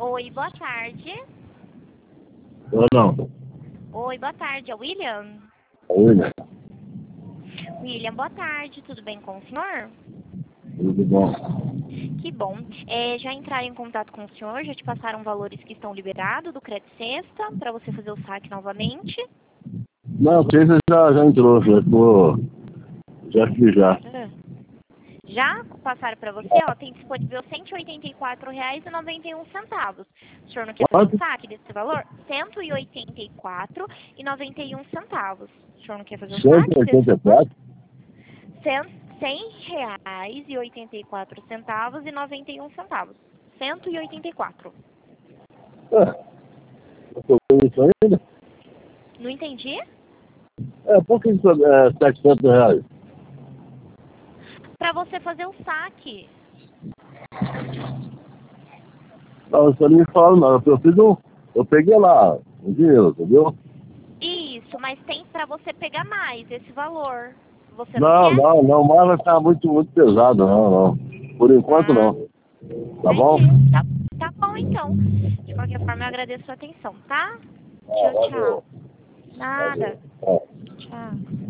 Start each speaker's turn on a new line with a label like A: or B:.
A: Oi, boa tarde.
B: Ou não?
A: Oi, boa tarde. É o William?
B: William,
A: William, boa tarde. Tudo bem com o senhor?
B: tudo bom?
A: Que bom. Já entraram em contato com o senhor? Já te passaram valores que estão liberados do Crédito Sexta para você fazer o saque novamente?
B: Não, César já entrou, já fiz já.
A: Já passaram para você? Ó, tem disponível R$ 184,91. O senhor não quer fazer o
B: Quanto?
A: saque desse valor? R$ 184,91. O senhor não quer fazer o
B: Cento e
A: saque desse
B: oitenta e
A: valor?
B: quatro.
A: R$ 100,84,91 e 91 centavos. 184.
B: Eu tô com isso ainda?
A: Não entendi?
B: Por que isso é R$ 700?
A: Para você fazer o saque.
B: Não, você não me fala não. Eu peguei lá o dinheiro, entendeu?
A: Isso, mas tem para você pegar mais esse valor. Você não
B: Não,
A: quer?
B: não, não, mas vai ficar muito pesado, não. Por enquanto
A: Ah,
B: não. Tá bom?
A: entendi. Tá bom então. De qualquer forma, eu agradeço a sua atenção, tá? Tchau,
B: Valeu.
A: tchau. Nada.
B: Valeu.
A: Tchau.